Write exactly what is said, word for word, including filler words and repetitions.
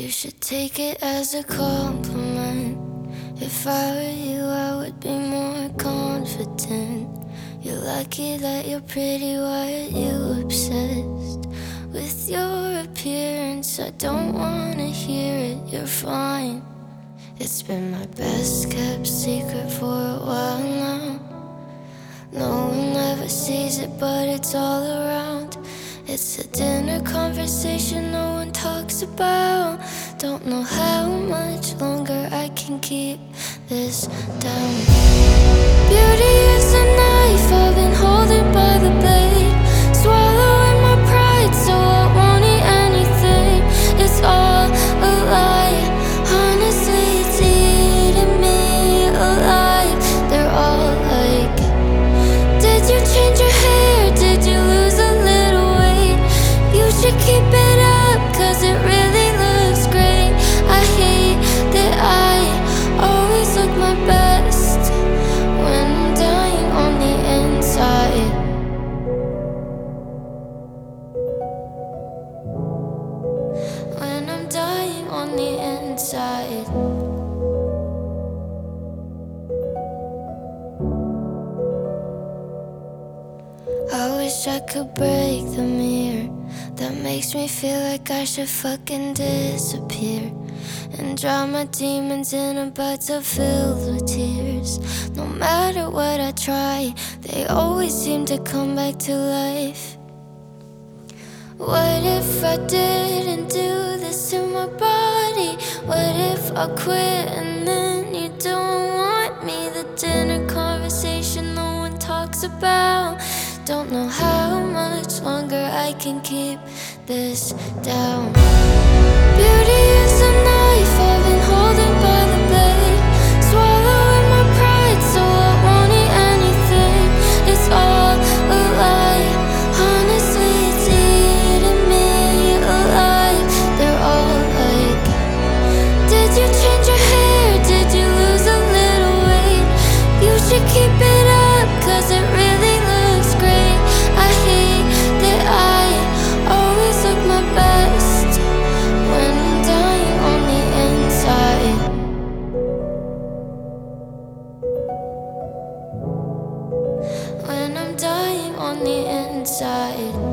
should take it as a compliment. If I were you, I would be more confident. You're lucky that you're pretty, why are you obsessed with your appearance? I don't wanna hear it, you're fine. It's been my best kept secret for a while now. No one ever sees it, but it's all around. It's a dinner conversation no one talks about. Don't know how much longer I can keep this down. Beauty is a knife, I've been holding by the blade, swallowing my pride so I won't eat anything. It's all a lie, honestly it's eating me alive. They're all like, did you change your hair? Did you lose a little weight? You should keep it up, cause it really looks great. I hate that I always look my best when I'm dying on the inside. When I'm dying on the inside. I wish I could break the mirror that makes me feel like I should fucking disappear, and drown my demons in a bathtub filled with tears. No matter what I try, they always seem to come back to life. What if I didn't do this to my body? What if I quit and then you don't want me? The dinner conversation no one talks about. Don't know how much longer I can keep this down. Beauty is a knife, I've been holding by the blade, swallowing my pride so I won't eat anything. It's all a lie, honestly it's eating me alive. They're all like, did you change your hair? Did you lose a little weight? You should keep it up, cause it really looks great. I hate that I always look my best when I'm dying on the inside. When I'm dying on the inside.